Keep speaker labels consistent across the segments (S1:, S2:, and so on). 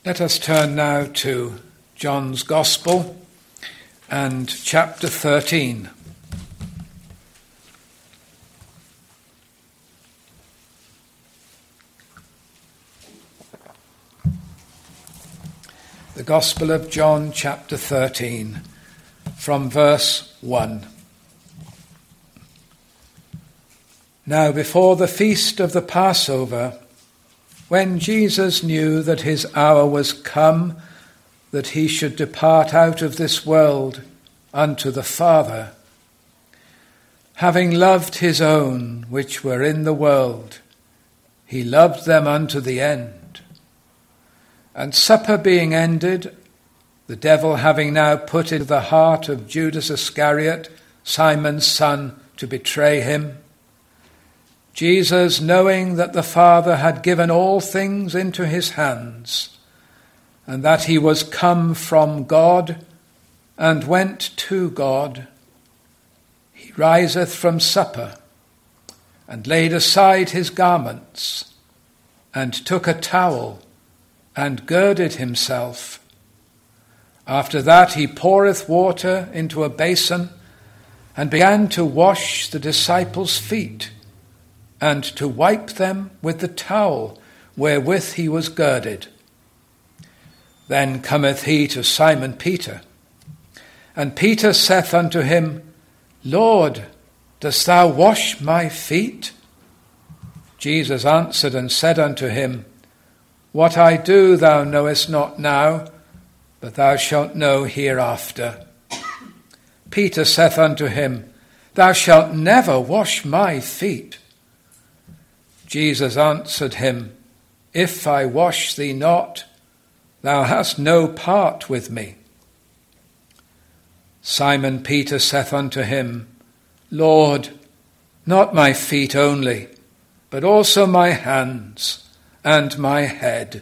S1: Let us turn now to John's Gospel and chapter 13. The Gospel of John, chapter 13, from verse 1. Now before the feast of the Passover, when Jesus knew that his hour was come, that he should depart out of this world unto the Father, having loved his own which were in the world, he loved them unto the end. And supper being ended, the devil having now put into the heart of Judas Iscariot, Simon's son, to betray him, Jesus, knowing that the Father had given all things into his hands, and that he was come from God and went to God, he riseth from supper, and laid aside his garments, and took a towel, and girded himself. After that he poureth water into a basin, and began to wash the disciples' feet, and to wipe them with the towel wherewith he was girded. Then cometh he to Simon Peter, and Peter saith unto him, Lord, dost thou wash my feet? Jesus answered and said unto him, What I do thou knowest not now, but thou shalt know hereafter. Peter saith unto him, Thou shalt never wash my feet. Jesus answered him, If I wash thee not, thou hast no part with me. Simon Peter saith unto him, Lord, not my feet only, but also my hands and my head.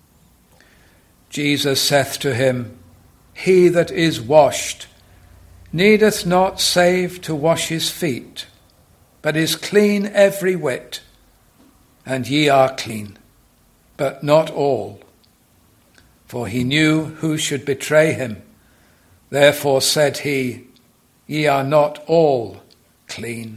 S1: Jesus saith to him, He that is washed needeth not save to wash his feet, but is clean every whit. And ye are clean, but not all. For he knew who should betray him. Therefore said he, Ye are not all clean.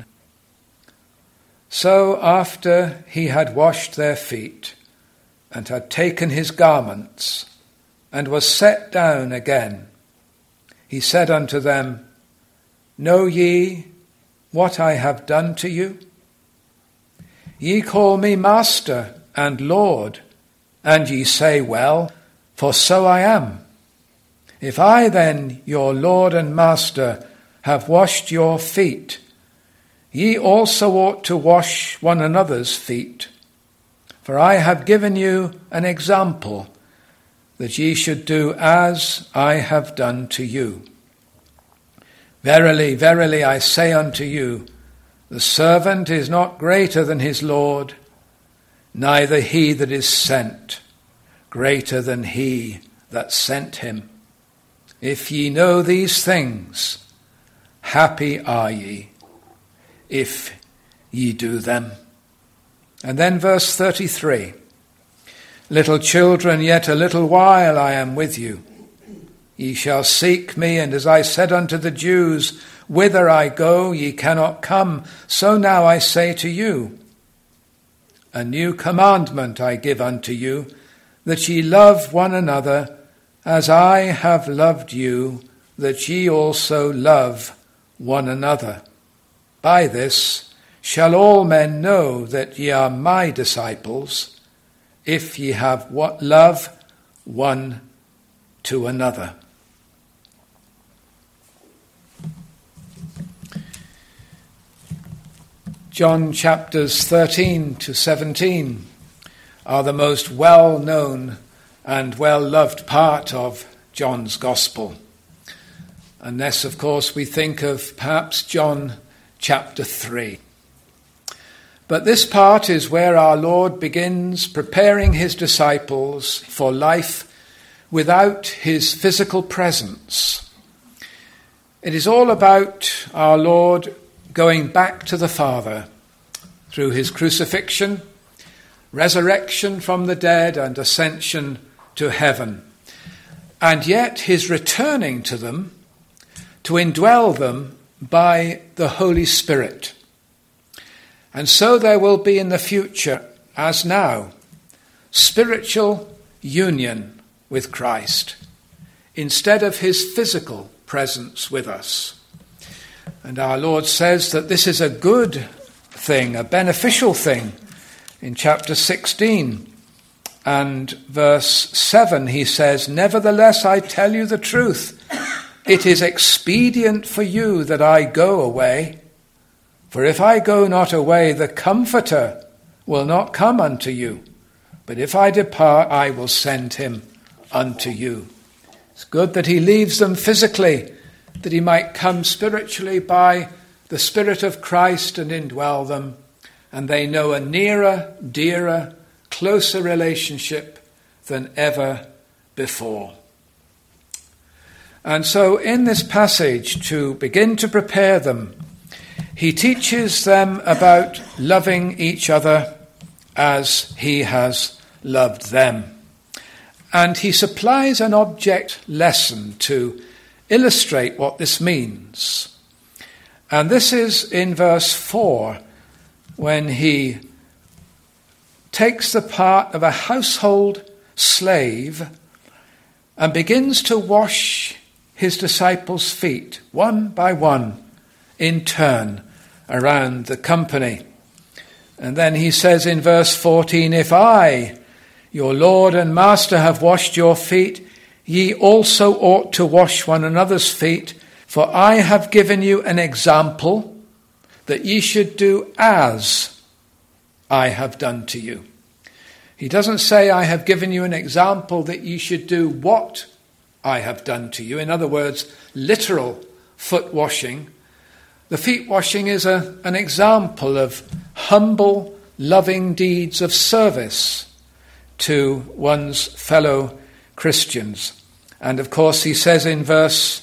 S1: So after he had washed their feet, and had taken his garments, and was set down again, he said unto them, Know ye what I have done to you? Ye call me Master and Lord, and ye say, Well, for so I am. If I then, your Lord and Master, have washed your feet, ye also ought to wash one another's feet. For I have given you an example, that ye should do as I have done to you. Verily, verily, I say unto you, the servant is not greater than his Lord, neither he that is sent greater than he that sent him. If ye know these things, happy are ye, if ye do them. And then verse 33, Little children, yet a little while I am with you. Ye shall seek me, and as I said unto the Jews, Whither I go, ye cannot come, so now I say to you, A new commandment I give unto you, that ye love one another, as I have loved you, that ye also love one another. By this shall all men know that ye are my disciples, if ye have love one to another. John chapters 13 to 17 are the most well-known and well-loved part of John's Gospel. Unless, of course, we think of perhaps John chapter 3. But this part is where our Lord begins preparing his disciples for life without his physical presence. It is all about our Lord going back to the Father through his crucifixion, resurrection from the dead, and ascension to heaven. And yet his returning to them to indwell them by the Holy Spirit. And so there will be in the future, as now, spiritual union with Christ instead of his physical presence with us. And our Lord says that this is a good thing, a beneficial thing. In chapter 16 and verse 7 he says, "Nevertheless I tell you the truth, it is expedient for you that I go away. For if I go not away, the Comforter will not come unto you. But if I depart, I will send him unto you." It's good that he leaves them physically, that he might come spiritually by the Spirit of Christ and indwell them, and they know a nearer, dearer, closer relationship than ever before. And so in this passage, to begin to prepare them, he teaches them about loving each other as he has loved them. And he supplies an object lesson to illustrate what this means. And this is in verse 4, when he takes the part of a household slave and begins to wash his disciples' feet, one by one, in turn, around the company. And then he says in verse 14, "If I, your Lord and Master, have washed your feet, ye also ought to wash one another's feet, for I have given you an example that ye should do as I have done to you." He doesn't say, "I have given you an example that ye should do what I have done to you." In other words, literal foot washing. The feet washing is an example of humble, loving deeds of service to one's fellow Christians. And of course he says in verse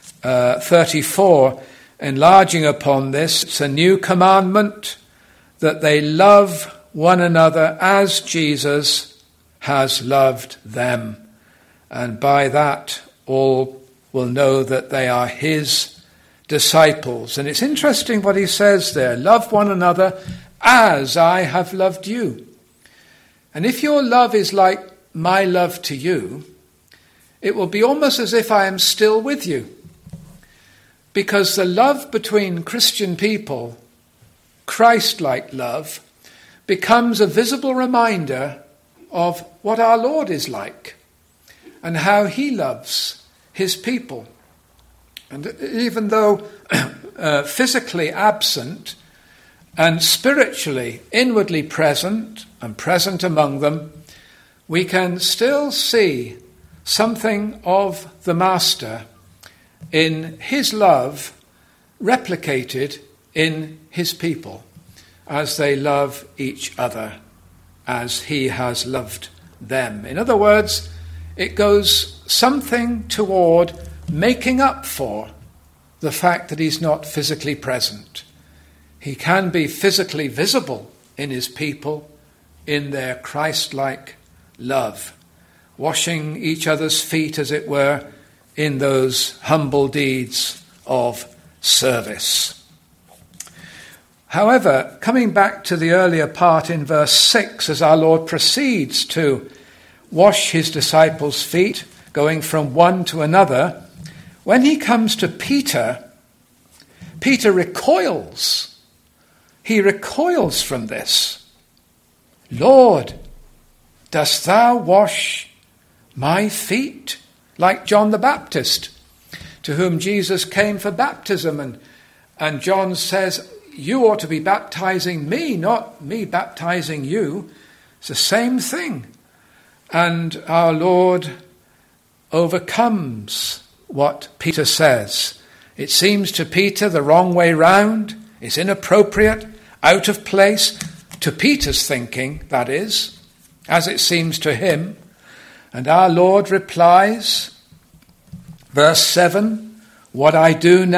S1: 34, enlarging upon this, it's a new commandment that they love one another as Jesus has loved them. And by that all will know that they are his disciples. And it's interesting what he says there, love one another as I have loved you. And if your love is like my love to you, it will be almost as if I am still with you. Because the love between Christian people, Christ-like love, becomes a visible reminder of what our Lord is like and how he loves his people. And even though physically absent and spiritually inwardly present and present among them, we can still see something of the Master in his love replicated in his people as they love each other as he has loved them. In other words, it goes something toward making up for the fact that he's not physically present. He can be physically visible in his people in their Christ-like love, washing each other's feet, as it were, in those humble deeds of service. However, coming back to the earlier part in verse 6, as our Lord proceeds to wash his disciples' feet, going from one to another, when he comes to Peter, Peter recoils. He recoils from this. "Lord, dost thou wash my feet?" Like John the Baptist, to whom Jesus came for baptism. And John says, "You ought to be baptizing me, not me baptizing you." It's the same thing. And our Lord overcomes what Peter says. It seems to Peter the wrong way round. It's inappropriate, out of place, to Peter's thinking, that is, as it seems to him. And our Lord replies, verse 7, what I do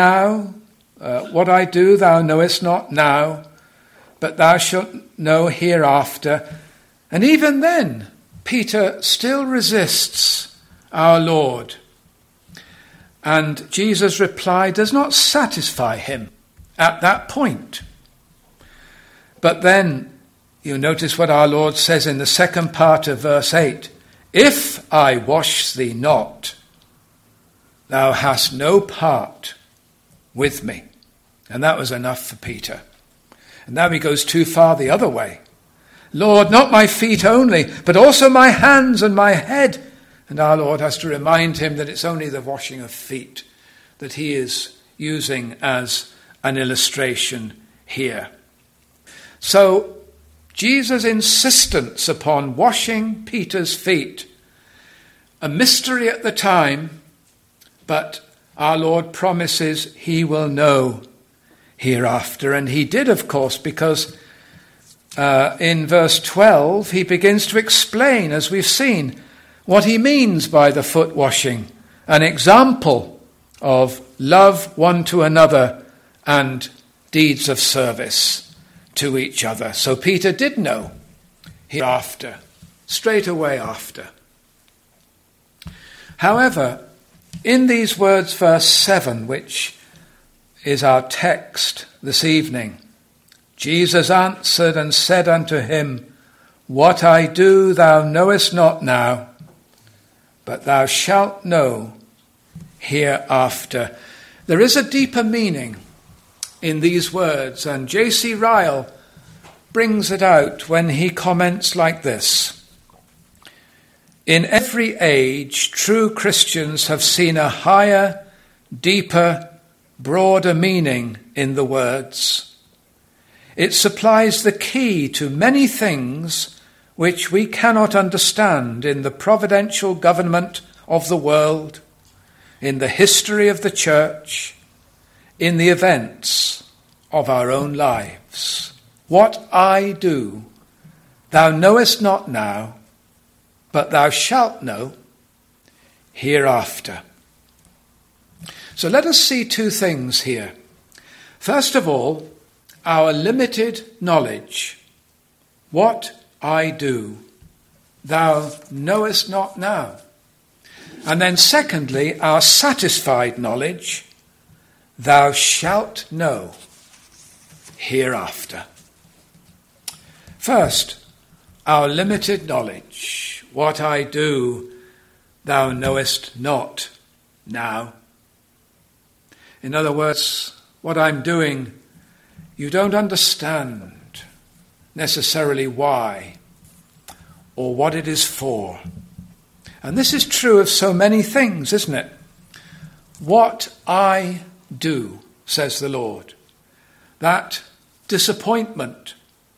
S1: thou knowest not now, but thou shalt know hereafter. And even then, Peter still resists our Lord. And Jesus' reply does not satisfy him at that point. But then you notice what our Lord says in the second part of verse 8. If I wash thee not, thou hast no part with me. And that was enough for Peter. And now he goes too far the other way. Lord, not my feet only, but also my hands and my head. And our Lord has to remind him that it's only the washing of feet that he is using as an illustration here. So Jesus' insistence upon washing Peter's feet, a mystery at the time, but our Lord promises he will know hereafter. And he did, of course, because in verse 12 he begins to explain, as we've seen, what he means by the foot washing, an example of love one to another and deeds of service to each other. So Peter did know hereafter, straight away after. However, in these words, verse 7, which is our text this evening, Jesus answered and said unto him, What I do thou knowest not now, but thou shalt know hereafter. There is a deeper meaning in these words, and J.C. Ryle brings it out when he comments like this. In every age, true Christians have seen a higher, deeper, broader meaning in the words. It supplies the key to many things which we cannot understand in the providential government of the world, in the history of the church, in the events of our own lives. What I do, thou knowest not now, but thou shalt know hereafter. So let us see two things here. First of all, our limited knowledge. What I do, thou knowest not now. And then secondly, our satisfied knowledge, thou shalt know hereafter. First, our limited knowledge. What I do, thou knowest not now. In other words, what I'm doing, you don't understand necessarily why or what it is for. And this is true of so many things, isn't it? What I do, says the Lord, that disappointment,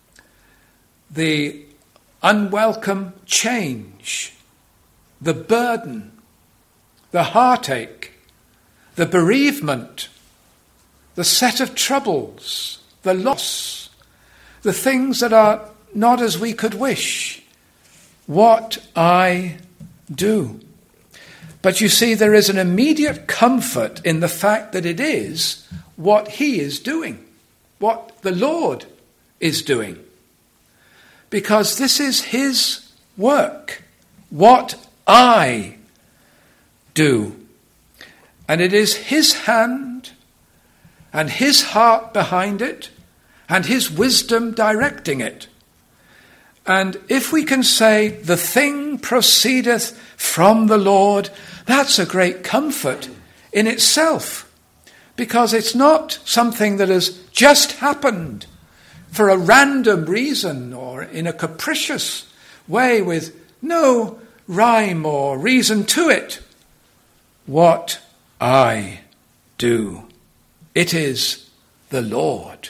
S1: the unwelcome change, the burden, the heartache, the bereavement, the set of troubles, the loss, the things that are not as we could wish. What I do. But you see, there is an immediate comfort in the fact that it is what he is doing, what the Lord is doing. Because this is his work, what I do. And it is his hand and his heart behind it and his wisdom directing it. And if we can say, the thing proceedeth from the Lord, that's a great comfort in itself. Because it's not something that has just happened for a random reason or in a capricious way with no rhyme or reason to it. What I do, it is the Lord.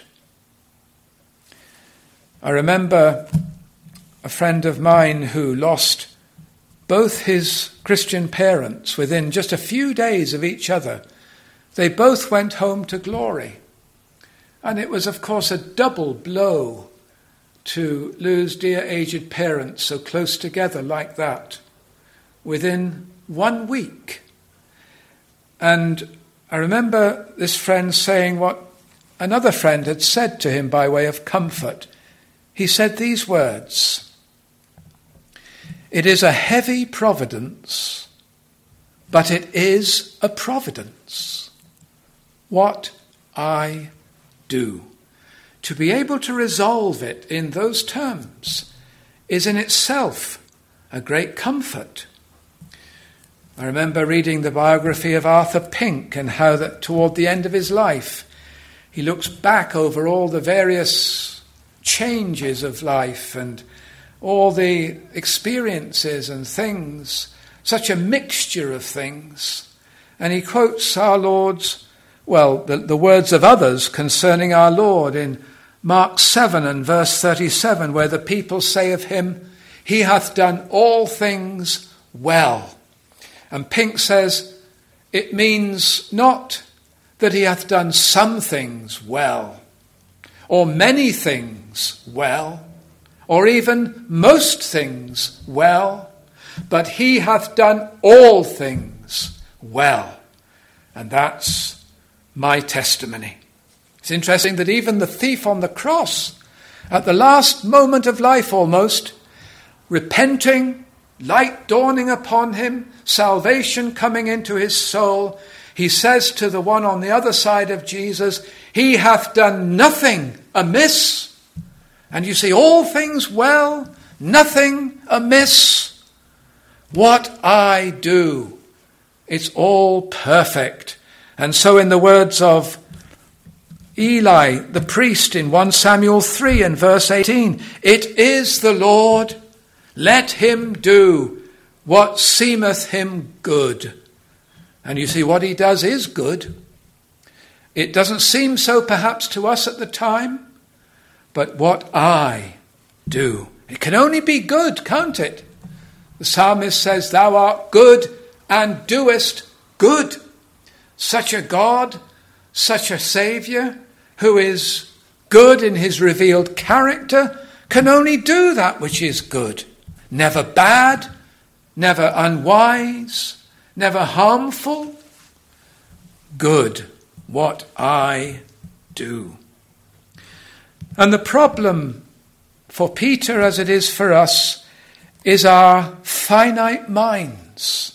S1: I remember a friend of mine who lost both his Christian parents within just a few days of each other. They both went home to glory. And it was, of course, a double blow to lose dear aged parents so close together like that within 1 week. And I remember this friend saying what another friend had said to him by way of comfort. He said these words, It is a heavy providence, but it is a providence. What I do. To be able to resolve it in those terms is in itself a great comfort. I remember reading the biography of Arthur Pink and how that toward the end of his life, he looks back over all the various changes of life and all the experiences and things, such a mixture of things. And he quotes our Lord's, the words of others concerning our Lord in Mark 7 and verse 37, where the people say of him, "He hath done all things well." And Pink says, it means not that he hath done some things well, or many things well, or even most things well, but he hath done all things well. And that's my testimony. It's interesting that even the thief on the cross, at the last moment of life almost, repenting, light dawning upon him, salvation coming into his soul, he says to the one on the other side of Jesus, "He hath done nothing amiss." And you see, all things well, nothing amiss. What I do, it's all perfect. And so in the words of Eli, the priest, in 1 Samuel 3 and verse 18, "It is the Lord, let him do what seemeth him good." And you see, what he does is good. It doesn't seem so perhaps to us at the time, but what I do, it can only be good, can't it? The psalmist says, "Thou art good and doest good." Such a God, such a Saviour, who is good in his revealed character, can only do that which is good. Never bad, never unwise, never harmful. Good, what I do. And the problem for Peter, as it is for us, is our finite minds.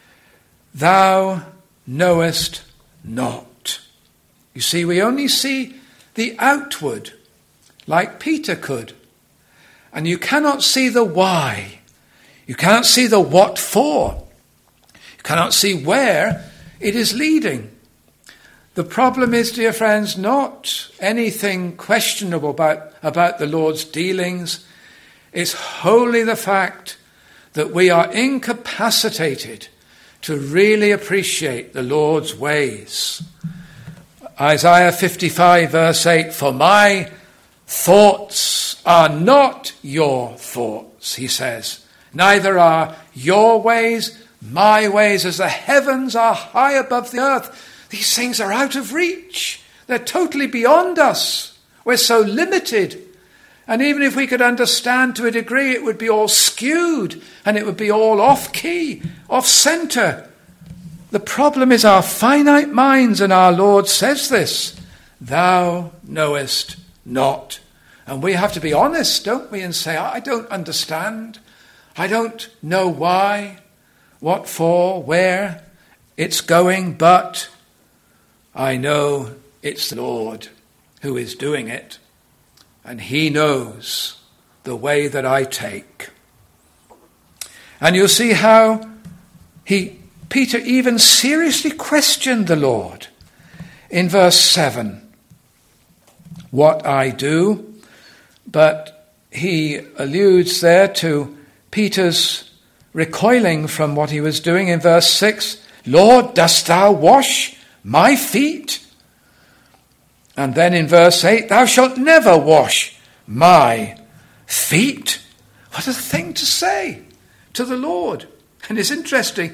S1: Thou knowest not. You see, we only see the outward, like Peter could. And you cannot see the why. You cannot see the what for. You cannot see where it is leading. The problem is, dear friends, not anything questionable about the Lord's dealings. It's wholly the fact that we are incapacitated to really appreciate the Lord's ways. Isaiah 55 verse 8, "For my thoughts are not your thoughts," he says. "Neither are your ways my ways, as the heavens are high above the earth." These things are out of reach. They're totally beyond us. We're so limited. And even if we could understand to a degree, it would be all skewed and it would be all off key, off center. The problem is our finite minds, and our Lord says this, "Thou knowest not." And we have to be honest, don't we, and say, I don't understand. I don't know why, what for, where it's going, but I know it's the Lord who is doing it, and he knows the way that I take. And you'll see how Peter even seriously questioned the Lord in verse 7. What I do, but he alludes there to Peter's recoiling from what he was doing in verse 6. "Lord, dost thou wash my feet?" And then in verse 8, "Thou shalt never wash my feet." What a thing to say to the Lord. And it's interesting,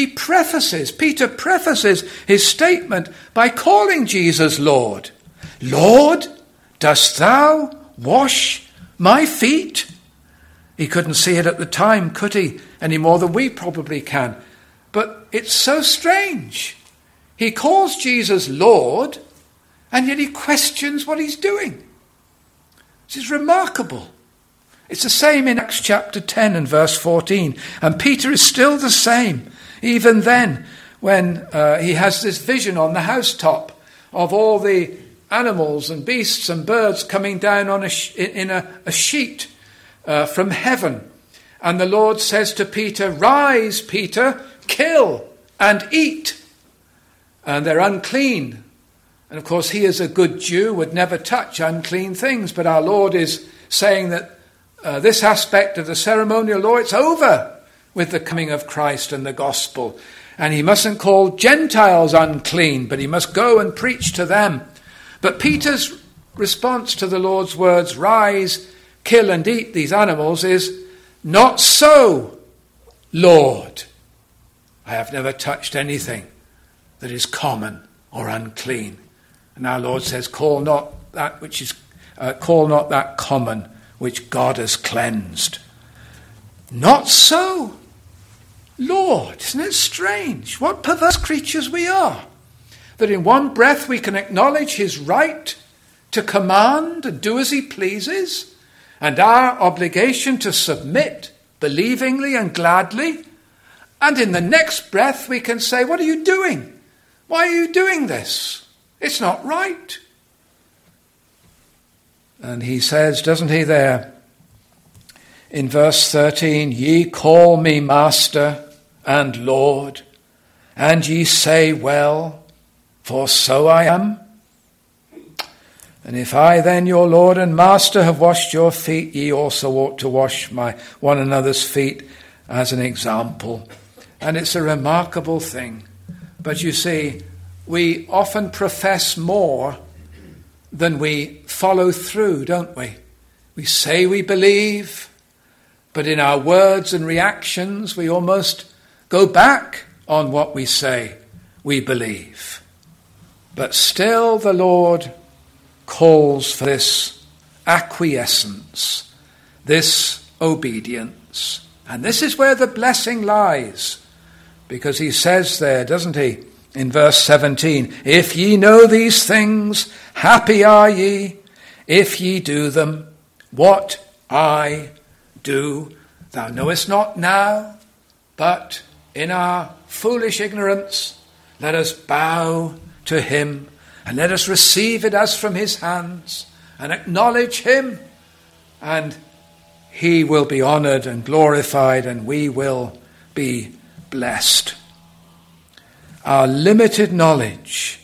S1: Peter prefaces his statement by calling Jesus Lord. "Lord, dost thou wash my feet?" He couldn't see it at the time, could he? Any more than we probably can. But it's so strange. He calls Jesus Lord, and yet he questions what he's doing. This is remarkable. It's the same in Acts chapter 10 and verse 14. And Peter is still the same, even then, when he has this vision on the housetop of all the animals and beasts and birds coming down on in a sheet from heaven. And the Lord says to Peter, "Rise, Peter, kill and eat." And they're unclean. And of course, he as a good Jew would never touch unclean things. But our Lord is saying that this aspect of the ceremonial law, it's over with the coming of Christ and the gospel. And he mustn't call Gentiles unclean, but he must go and preach to them. But Peter's response to the Lord's words, "Rise, kill and eat these animals," is, "Not so, Lord. I have never touched anything that is common or unclean." And our Lord says, call not that common which God has cleansed. Not so, Lord. Isn't it strange? What perverse creatures we are. That in one breath we can acknowledge his right to command and do as he pleases, and our obligation to submit believingly and gladly. And in the next breath we can say, "What are you doing? Why are you doing this? It's not right." And he says, doesn't he there, in verse 13, "Ye call me Master and Lord, and ye say, Well, for so I am. And if I then, your Lord and Master, have washed your feet, ye also ought to wash one another's feet as an example." And it's a remarkable thing. But you see, we often profess more than we follow through, don't we? We say we believe, but in our words and reactions, we almost go back on what we say we believe. But still the Lord calls for this acquiescence, this obedience. And this is where the blessing lies. Because he says there, doesn't he, in verse 17, "If ye know these things, happy are ye, if ye do them. What I do, thou knowest not now, but in our foolish ignorance, let us bow to him, and let us receive it as from his hands, and acknowledge him, and he will be honored and glorified, and we will be blessed." Our limited knowledge.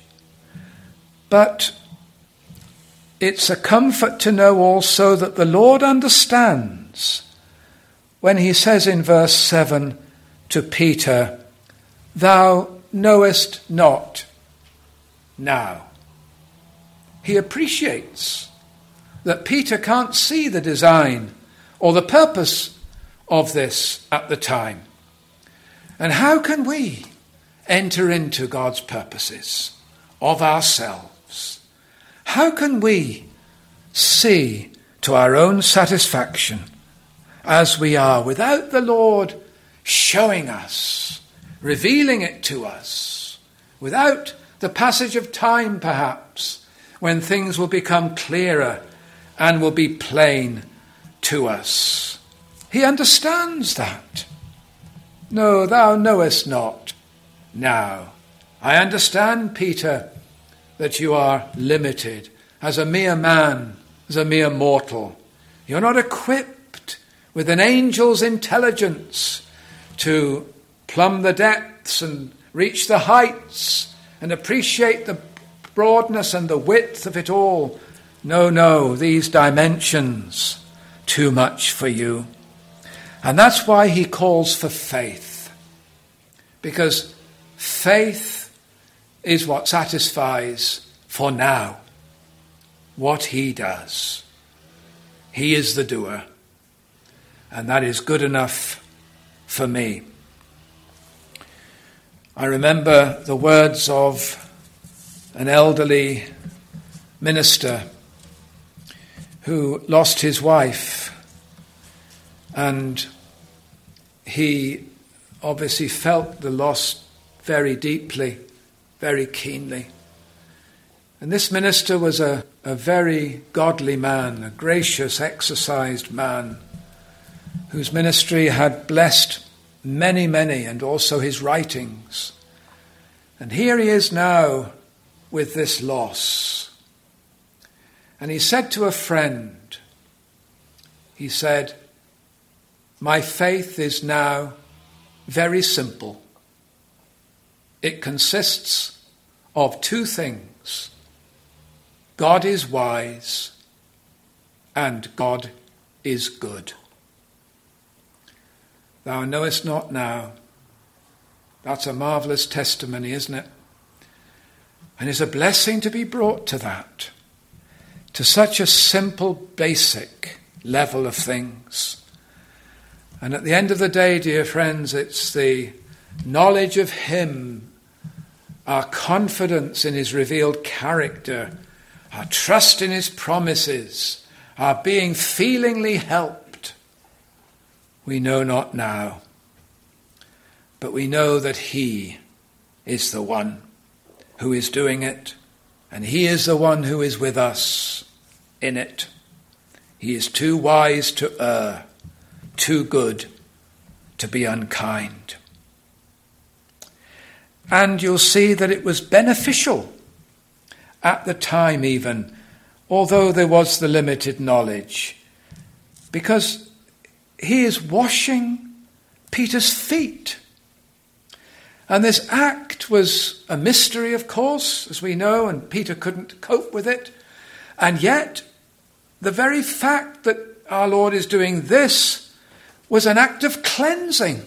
S1: But it's a comfort to know also that the Lord understands when he says in verse 7 to Peter, "Thou knowest not now." He appreciates that Peter can't see the design or the purpose of this at the time. And how can we enter into God's purposes of ourselves? How can we see to our own satisfaction as we are without the Lord showing us, revealing it to us, without the passage of time perhaps when things will become clearer and will be plain to us? He understands that. "No, thou knowest not now." I understand, Peter, that you are limited as a mere man, as a mere mortal. You're not equipped with an angel's intelligence to plumb the depths and reach the heights and appreciate the broadness and the width of it all. No, these dimensions, too much for you. And that's why he calls for faith. Because faith is what satisfies for now what he does. He is the doer. And that is good enough for me. I remember the words of an elderly minister who lost his wife, and he obviously felt the loss very deeply, very keenly. And this minister was a very godly man, a gracious, exercised man. whose ministry had blessed many, many, and also his writings. And here he is now with this loss. And he said to a friend, he said, "My faith is now very simple. It consists of two things. God is wise and God is good. Thou knowest not now." That's a marvelous testimony, isn't it? And it's a blessing to be brought to that, to such a simple, basic level of things. And at the end of the day, dear friends, it's the knowledge of him, our confidence in his revealed character, our trust in his promises, our being feelingly helped. We know not now, but we know that he is the one who is doing it, and he is the one who is with us in it. He is too wise to err, too good to be unkind. And you'll see that it was beneficial at the time even, although there was the limited knowledge, because he is washing Peter's feet. And this act was a mystery, of course, as we know, and Peter couldn't cope with it. And yet, the very fact that our Lord is doing this was an act of cleansing.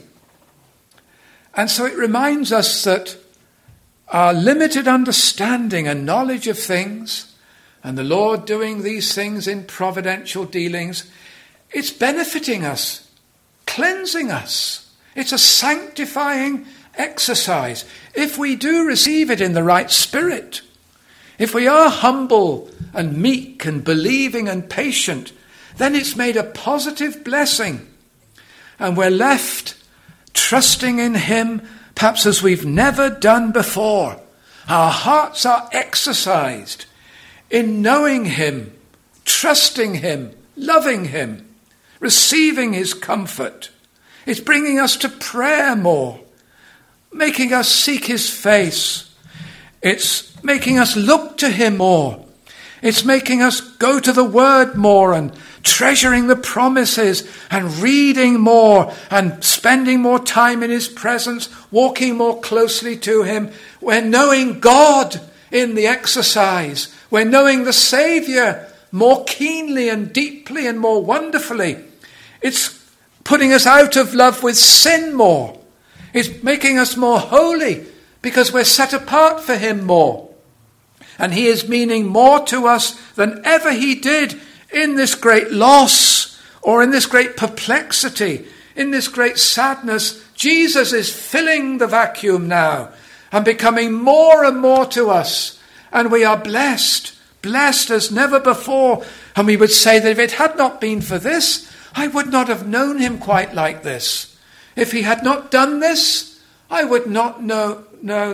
S1: And so it reminds us that our limited understanding and knowledge of things, and the Lord doing these things in providential dealings, it's benefiting us, cleansing us. It's a sanctifying exercise. If we do receive it in the right spirit, if we are humble and meek and believing and patient, then it's made a positive blessing. And we're left trusting in him perhaps as we've never done before. Our hearts are exercised in knowing him, trusting him, loving him, receiving his comfort. It's bringing us to prayer more, making us seek his face. It's making us look to him more. It's making us go to the word more and treasuring the promises and reading more and spending more time in his presence, walking more closely to him. We're knowing God in the exercise. We're knowing the Saviour more keenly and deeply and more wonderfully. It's putting us out of love with sin more. It's making us more holy because we're set apart for him more. And he is meaning more to us than ever he did in this great loss or in this great perplexity, in this great sadness. Jesus is filling the vacuum now and becoming more and more to us. And we are blessed, blessed as never before. And we would say that if it had not been for this, I would not have known him quite like this. If he had not done this, I would not know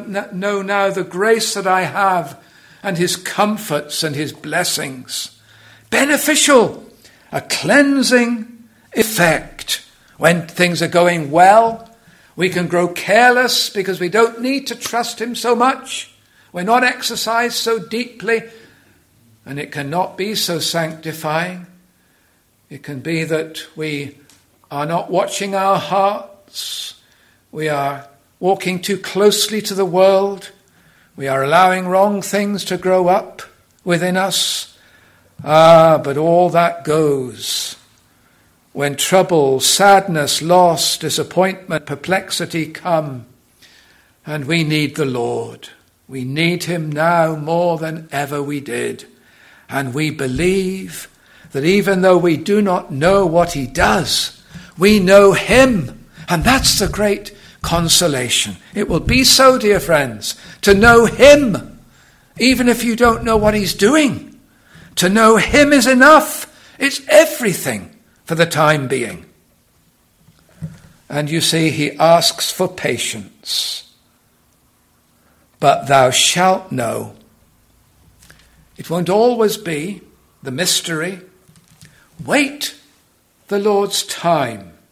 S1: now the grace that I have and his comforts and his blessings. Beneficial, a cleansing effect. When things are going well, we can grow careless because we don't need to trust him so much. We're not exercised so deeply, and it cannot be so sanctifying. It can be that we are not watching our hearts. We are walking too closely to the world. We are allowing wrong things to grow up within us. But all that goes when trouble, sadness, loss, disappointment, perplexity come, and we need the Lord. We need him now more than ever we did. And we believe that even though we do not know what he does, we know him. And that's the great consolation. It will be so, dear friends, to know him, even if you don't know what he's doing. To know him is enough. It's everything for the time being. And you see, he asks for patience. But thou shalt know. It won't always be the mystery. Wait the Lord's time.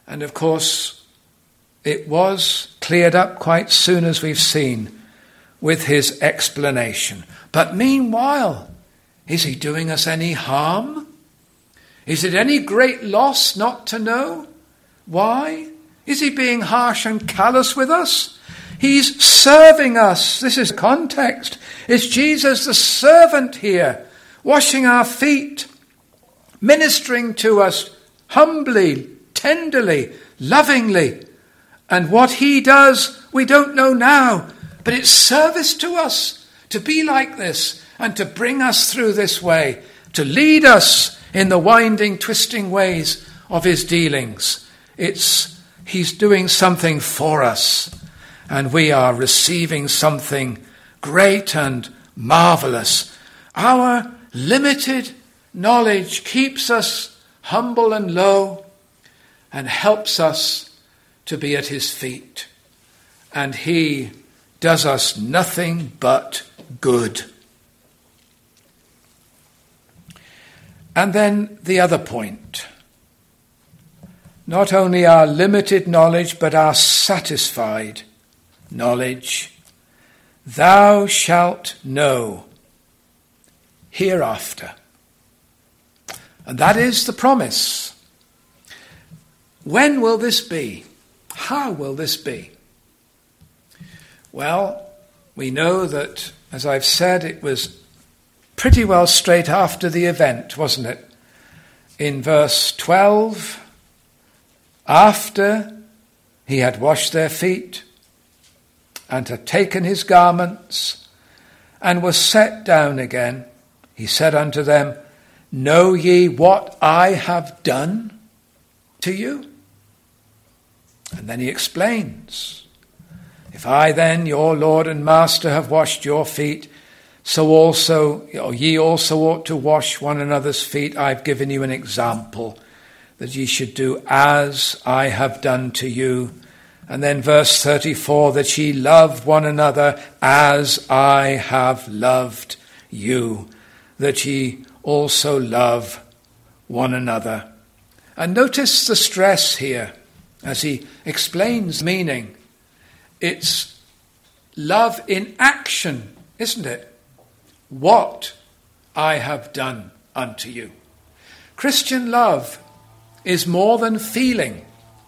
S1: And of course, it was cleared up quite soon, as we've seen, with his explanation. But meanwhile, is he doing us any harm? Is it any great loss not to know? Why? Is he being harsh and callous with us? He's serving us. This is context. Is Jesus the servant here, washing our feet, ministering to us humbly, tenderly, lovingly? And what he does, we don't know now, but it's service to us to be like this and to bring us through this way, to lead us in the winding, twisting ways of his dealings. He's doing something for us, and we are receiving something great and marvelous. Our limited knowledge keeps us humble and low and helps us to be at his feet. And he does us nothing but good. And then the other point. Not only our limited knowledge, but our satisfied knowledge. Thou shalt know hereafter. And that is the promise. When will this be? How will this be? Well, we know that, as I've said, it was pretty well straight after the event, wasn't it? In verse 12, after he had washed their feet and had taken his garments and was set down again, he said unto them, Know ye what I have done to you? And then he explains, If I then, your Lord and Master, have washed your feet, so also, or ye also ought to wash one another's feet. I've given you an example that ye should do as I have done to you. And then verse 34, that ye love one another as I have loved you, that ye also love one another. And notice the stress here as he explains meaning. It's love in action, isn't it? What I have done unto you. Christian love is more than feeling.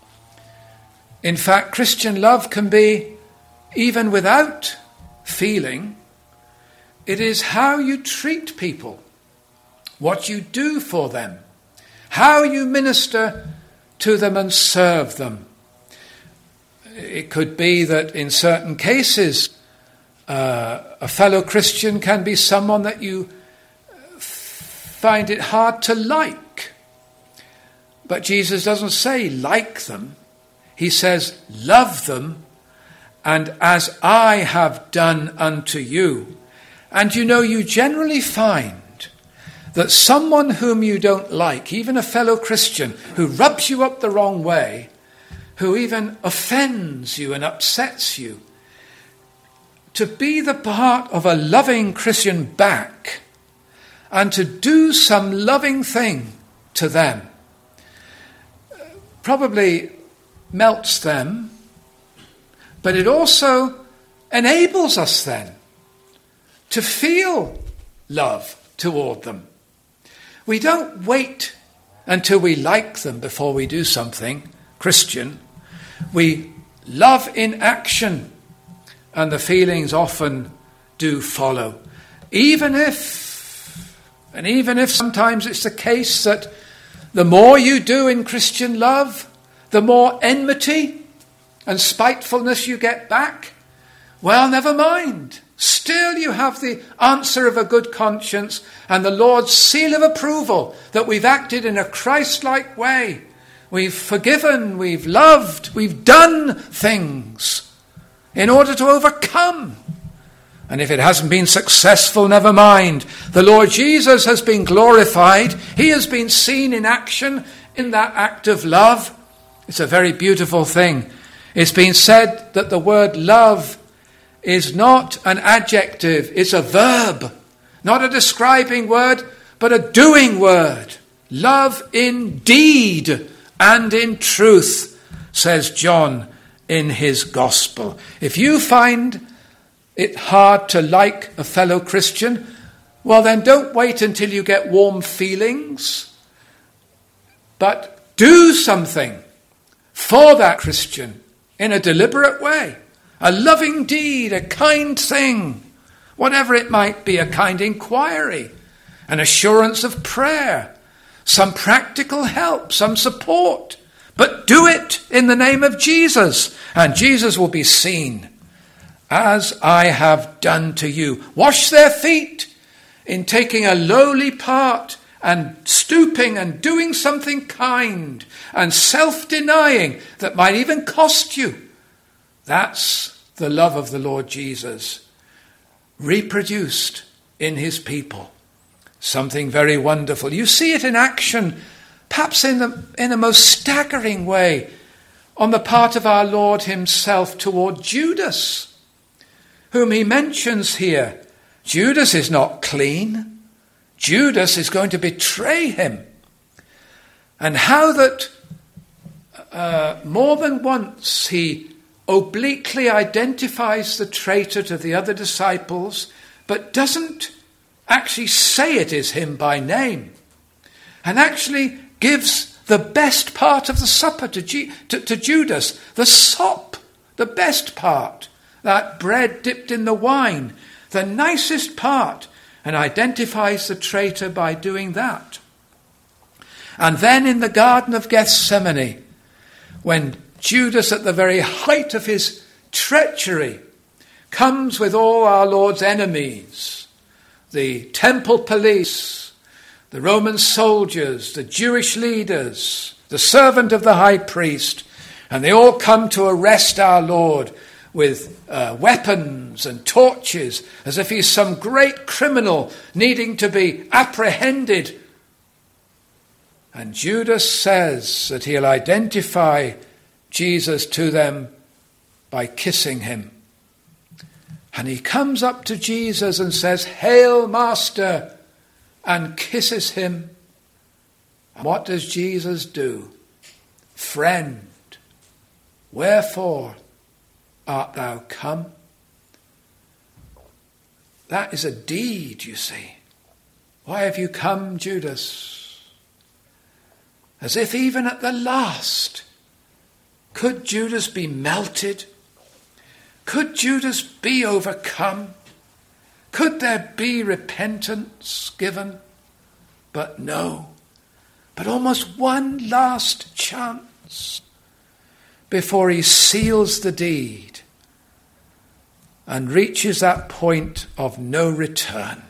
S1: In fact, Christian love can be even without feeling. It is how you treat people, what you do for them, how you minister to them and serve them. It could be that in certain cases, a fellow Christian can be someone that you find it hard to like. But Jesus doesn't say like them. He says love them, and as I have done unto you. And you generally find that someone whom you don't like, even a fellow Christian who rubs you up the wrong way, who even offends you and upsets you, to be the part of a loving Christian back and to do some loving thing to them probably melts them, but it also enables us then to feel love toward them. We don't wait until we like them before we do something Christian. We love in action, and the feelings often do follow. Even if sometimes it's the case that the more you do in Christian love, the more enmity and spitefulness you get back. Well, never mind. Still you have the answer of a good conscience and the Lord's seal of approval that we've acted in a Christ-like way. We've forgiven, we've loved, we've done things in order to overcome. And if it hasn't been successful, never mind. The Lord Jesus has been glorified. He has been seen in action in that act of love. It's a very beautiful thing. It's been said that the word love is not an adjective, it's a verb. Not a describing word, but a doing word. Love in deed and in truth. says John in his gospel. If you find it hard to like a fellow Christian, well then don't wait until you get warm feelings, but do something for that Christian in a deliberate way. A loving deed, a kind thing, whatever it might be, a kind inquiry, an assurance of prayer, some practical help, some support. But do it in the name of Jesus, and Jesus will be seen. As I have done to you. Wash their feet in taking a lowly part and stooping and doing something kind and self-denying that might even cost you. That's the love of the Lord Jesus, reproduced in his people. Something very wonderful. You see it in action, perhaps in the most staggering way, on the part of our Lord himself toward Judas, whom he mentions here. Judas is not clean. Judas is going to betray him. And how that more than once he obliquely identifies the traitor to the other disciples, but doesn't actually say it is him by name, and actually gives the best part of the supper to Judas, the sop, the best part, that bread dipped in the wine, the nicest part, and identifies the traitor by doing that. And then in the Garden of Gethsemane, when Judas, at the very height of his treachery, comes with all our Lord's enemies, the temple police, the Roman soldiers, the Jewish leaders, the servant of the high priest, and they all come to arrest our Lord with weapons and torches, as if he's some great criminal needing to be apprehended. And Judas says that he'll identify Jesus to them by kissing him. And he comes up to Jesus and says, "Hail, Master," and kisses him. And what does Jesus do? "Friend, wherefore art thou come?" That is a deed, you see. "Why have you come, Judas?" As if even at the last, could Judas be melted? Could Judas be overcome? Could there be repentance given? But no. But almost one last chance before he seals the deed and reaches that point of no return.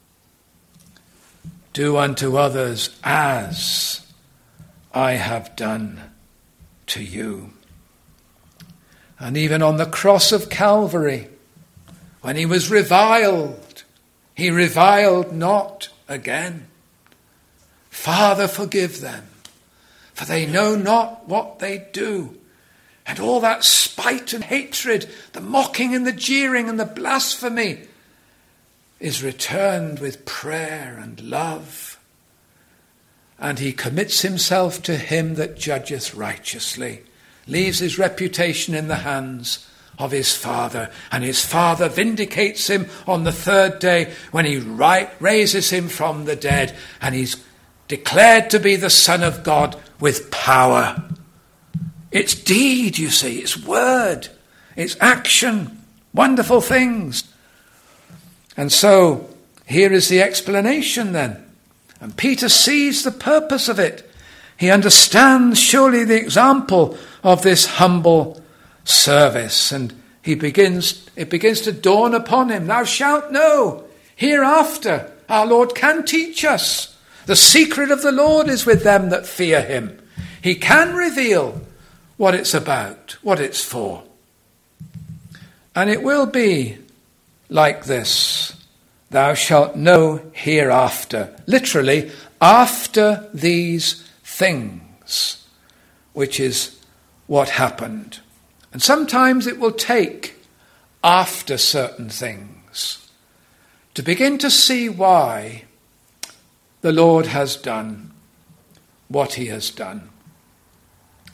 S1: "Do unto others as I have done to you." And even on the cross of Calvary, when he was reviled, he reviled not again. "Father, forgive them, for they know not what they do." And all that spite and hatred, the mocking and the jeering and the blasphemy, is returned with prayer and love. And he commits himself to him that judgeth righteously, leaves his reputation in the hands of his Father, and his Father vindicates him on the third day when he raises him from the dead, and he's declared to be the Son of God with power. It's deed, you see, it's word, it's action, wonderful things. And so here is the explanation then. And Peter sees the purpose of it. He understands surely the example of this humble service, and it begins to dawn upon him. Thou shalt know hereafter our Lord can teach us. The secret of the Lord is with them that fear him. He can reveal what it's about, what it's for. And it will be like this. Thou shalt know hereafter. Literally, after these things, which is what happened. And sometimes it will take after certain things to begin to see why the Lord has done what he has done.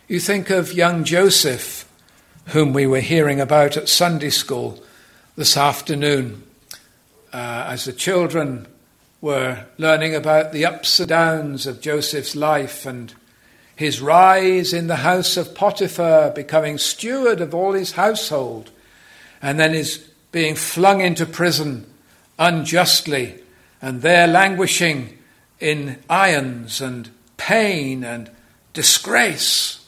S1: You think of young Joseph, whom we were hearing about at Sunday school this afternoon, as the children were learning about the ups and downs of Joseph's life and his rise in the house of Potiphar, becoming steward of all his household, and then his being flung into prison unjustly, and there languishing in irons and pain and disgrace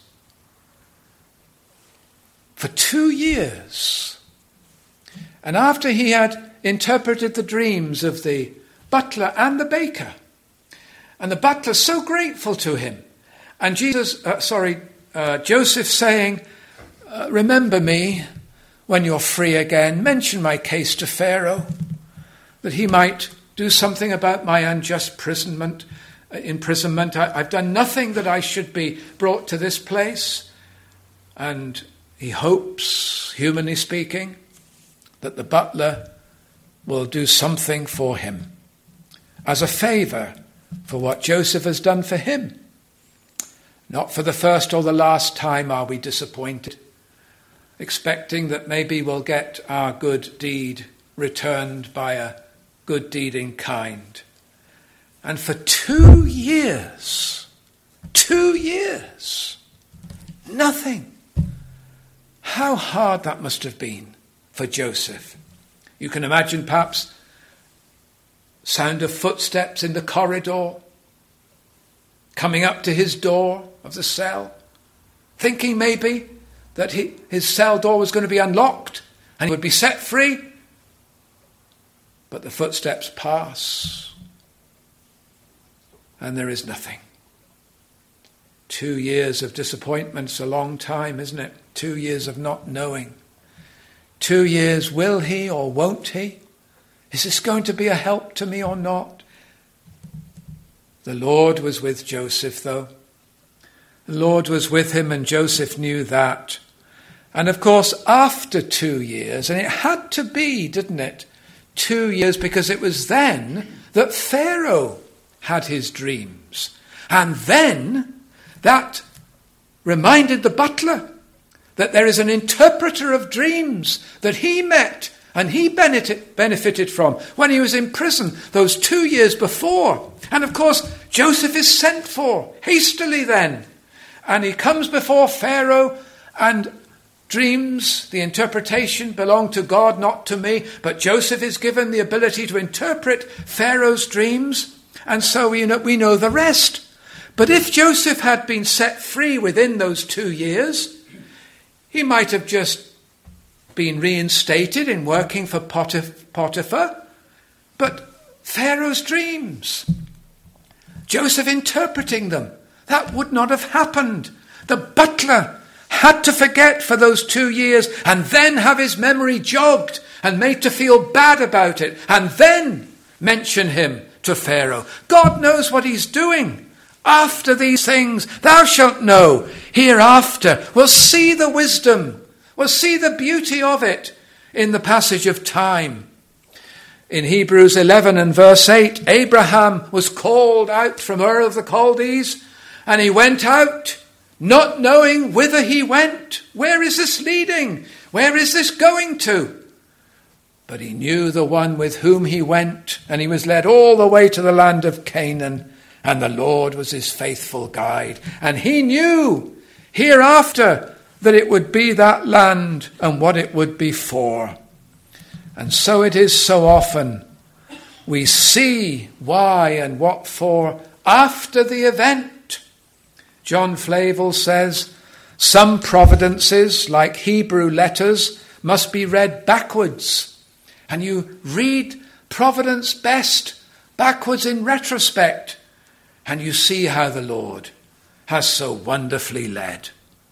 S1: for 2 years. And after he had interpreted the dreams of the butler and the baker, and the butler so grateful to him, and Joseph saying, remember me when you're free again, mention my case to Pharaoh, that he might do something about my unjust imprisonment. I've done nothing that I should be brought to this place. And he hopes, humanly speaking, that the butler will do something for him as a favour for what Joseph has done for him. Not for the first or the last time are we disappointed, expecting that maybe we'll get our good deed returned by a good deed in kind. And for 2 years, nothing. How hard that must have been for Joseph. You can imagine perhaps sound of footsteps in the corridor, coming up to his door of the cell, thinking maybe that his cell door was going to be unlocked and he would be set free. But the footsteps pass and there is nothing. 2 years of disappointment's a long time, isn't it? 2 years of not knowing. 2 years, will he or won't he? Is this going to be a help to me or not? The Lord was with Joseph, though. The Lord was with him, and Joseph knew that. And of course, after 2 years, and it had to be, didn't it? 2 years, because it was then that Pharaoh had his dreams. And then that reminded the butler that there is an interpreter of dreams that he met and he benefited from when he was in prison those 2 years before. And of course, Joseph is sent for hastily then. And he comes before Pharaoh, and dreams, the interpretation, belong to God, not to me. But Joseph is given the ability to interpret Pharaoh's dreams. And so we know the rest. But if Joseph had been set free within those 2 years, he might have just been reinstated in working for Potiphar. But Pharaoh's dreams, Joseph interpreting them, that would not have happened. The butler had to forget for those 2 years and then have his memory jogged and made to feel bad about it and then mention him to Pharaoh. God knows what he's doing. After these things thou shalt know hereafter. We'll see the wisdom. We'll see the beauty of it in the passage of time. In Hebrews 11 and verse 8, Abraham was called out from Ur of the Chaldees, and he went out, not knowing whither he went. Where is this leading? Where is this going to? But he knew the one with whom he went, and he was led all the way to the land of Canaan, and the Lord was his faithful guide. And he knew hereafter that it would be that land and what it would be for. And so it is so often. We see why and what for after the event. John Flavel says, some providences, like Hebrew letters, must be read backwards. And you read providence best backwards in retrospect. And you see how the Lord has so wonderfully led.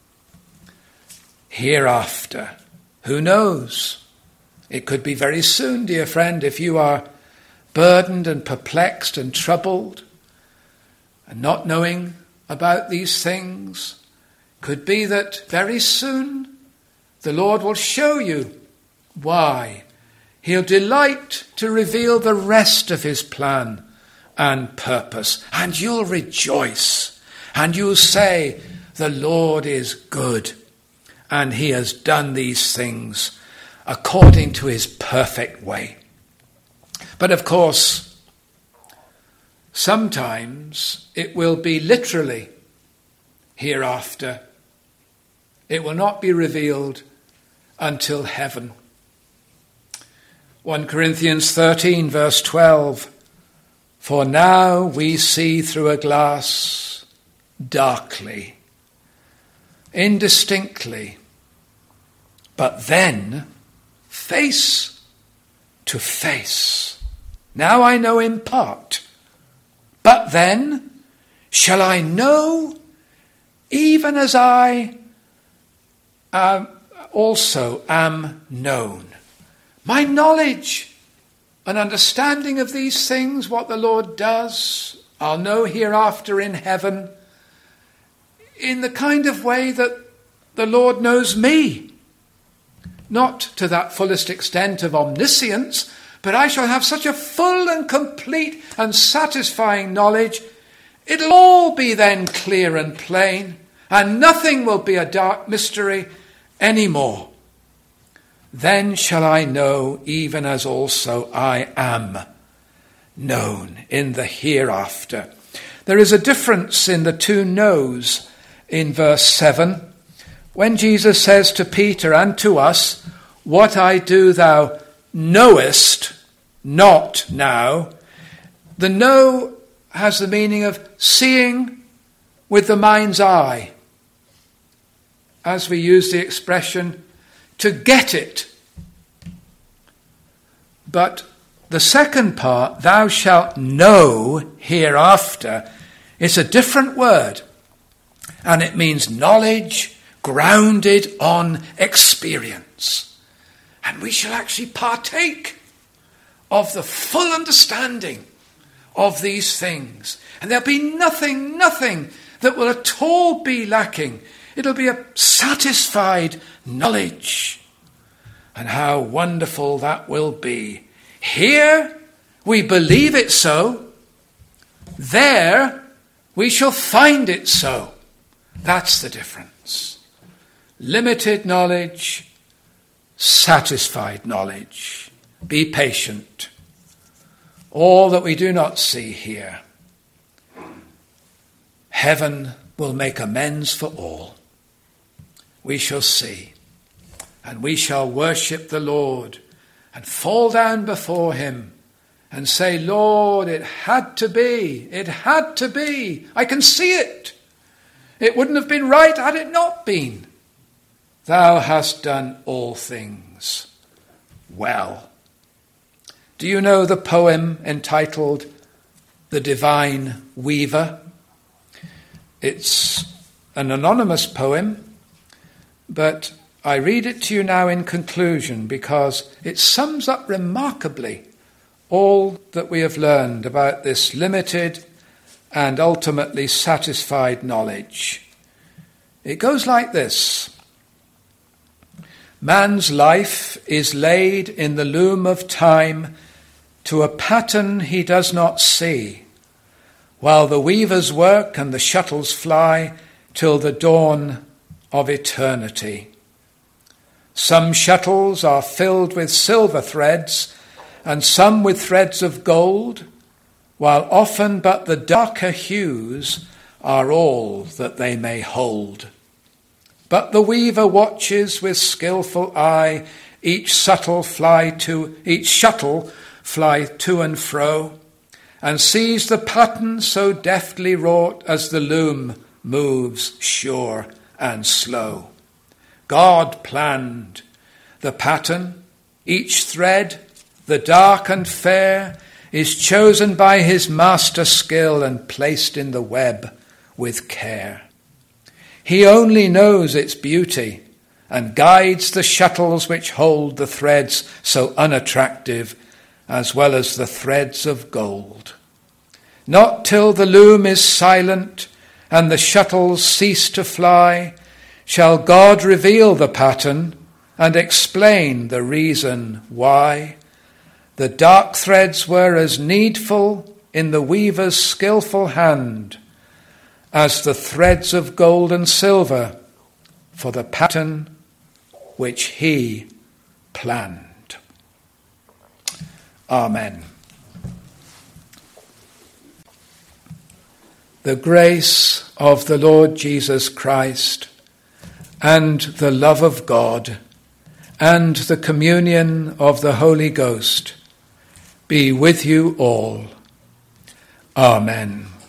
S1: Hereafter, who knows? It could be very soon, dear friend, if you are burdened and perplexed and troubled and not knowing about these things. Could be that very soon the Lord will show you why. He'll delight to reveal the rest of his plan and purpose, and you'll rejoice, and you'll say, the Lord is good, and he has done these things according to his perfect way. But of course, sometimes it will be literally hereafter. It will not be revealed until heaven. 1 Corinthians 13 verse 12, for now we see through a glass darkly, indistinctly, but then face to face. Now I know in part, but then shall I know even as I also am known. My knowledge and understanding of these things, what the Lord does, I'll know hereafter in heaven, in the kind of way that the Lord knows me. Not to that fullest extent of omniscience, but I shall have such a full and complete and satisfying knowledge, it'll all be then clear and plain, and nothing will be a dark mystery anymore. Then shall I know even as also I am known in the hereafter. There is a difference in the two knows in verse 7. When Jesus says to Peter and to us, what I do thou knowest not now, the know has the meaning of seeing with the mind's eye. As we use the expression, to get it. But the second part, thou shalt know hereafter, is a different word. And it means knowledge grounded on experience. And we shall actually partake of the full understanding of these things. And there'll be nothing that will at all be lacking. It'll be a satisfied knowledge. And how wonderful that will be. Here we believe it so. There we shall find it so. That's the difference. Limited knowledge, satisfied knowledge. Be patient. All that we do not see here, heaven will make amends for all. We shall see, and we shall worship the Lord and fall down before him and say, Lord, it had to be. I can see it. It wouldn't have been right had it not been. Thou hast done all things well. Do you know the poem entitled The Divine Weaver? It's an anonymous poem, but I read it to you now in conclusion because it sums up remarkably all that we have learned about this limited and ultimately satisfied knowledge. It goes like this. Man's life is laid in the loom of time to a pattern he does not see, while the weavers work and the shuttles fly till the dawn of eternity. Some shuttles are filled with silver threads, and some with threads of gold, while often but the darker hues are all that they may hold. But the weaver watches with skillful eye each shuttle fly to and fro, and sees the pattern so deftly wrought as the loom moves sure and slow. God planned the pattern, each thread, the dark and fair, is chosen by his master skill and placed in the web with care. He only knows its beauty and guides the shuttles which hold the threads so unattractive, as well as the threads of gold. Not till the loom is silent and the shuttles cease to fly shall God reveal the pattern and explain the reason why the dark threads were as needful in the weaver's skillful hand as the threads of gold and silver for the pattern which he planned. Amen. The grace of the Lord Jesus Christ and the love of God and the communion of the Holy Ghost be with you all. Amen.